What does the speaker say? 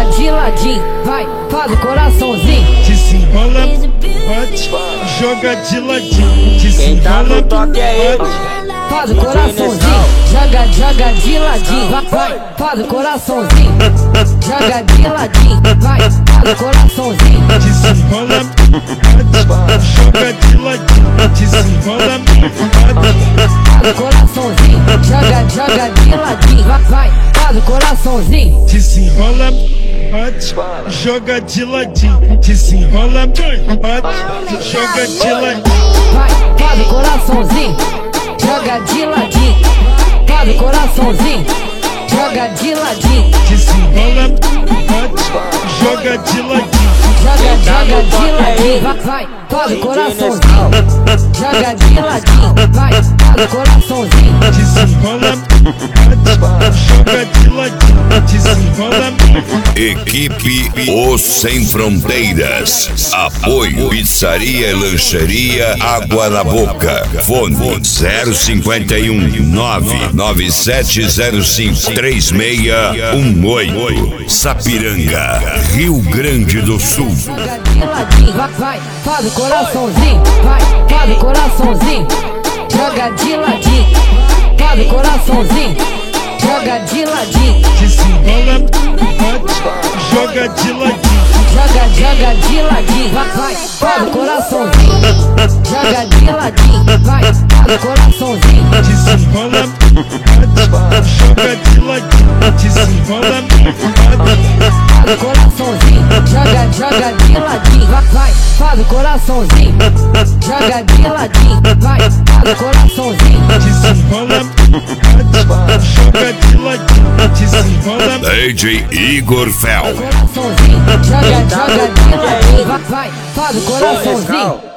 joga de ladinho, vai, faz o coraçãozinho. Desenrola, bate, joga de ladinho. Desenrola, bate, faz o coraçãozinho. Joga de ladinho, vai, faz o coraçãozinho. Joga de ladinho, vai, faz o coraçãozinho. desenrola, bate, joga de ladinho. Desenrola, bate, Faz o coraçãozinho. Joga de ladinho, vai, faz o coraçãozinho. desenrola, bate, joga de ladinho. Desenrola, bate, joga de ladinho. Vai, faz o coraçãozinho. Joga de ladinho, faz o coraçãozinho. Joga de ladinho, Desenrola, bate, joga de ladinho. joga de ladinho, vai, faz o coraçãozinho. Joga de ladinho, vai, faz o coraçãozinho. Desenrola, bate, joga de ladinho. Desenrola, Equipe Os Sem Fronteiras. Apoio Pizzaria e Lancheria Água na Boca. Fone 051 99705 3618. Sapiranga, Rio Grande do Sul. Joga de ladinho, vai, faz o coraçãozinho. Vai, faz o coraçãozinho. Joga de ladinho, faz o coraçãozinho. Joga de ladinho, desenrola, bate, joga de ladinho. joga de ladinho, vai, faz o coraçãozinho. Joga de ladinho, vai, faz o coraçãozinho. Desenrola, bate, joga de ladinho. Desenrola, bate, Faz o coraçãozinho. Joga de ladinho, vai, faz o coraçãozinho. Joga de ladinho, vai, faz o coraçãozinho. desenrola, bate, joga de ladinho. Desenrola, DJ Igor Fel. Coraçãozinho. Joga de ladinho, vai, faz o coraçãozinho.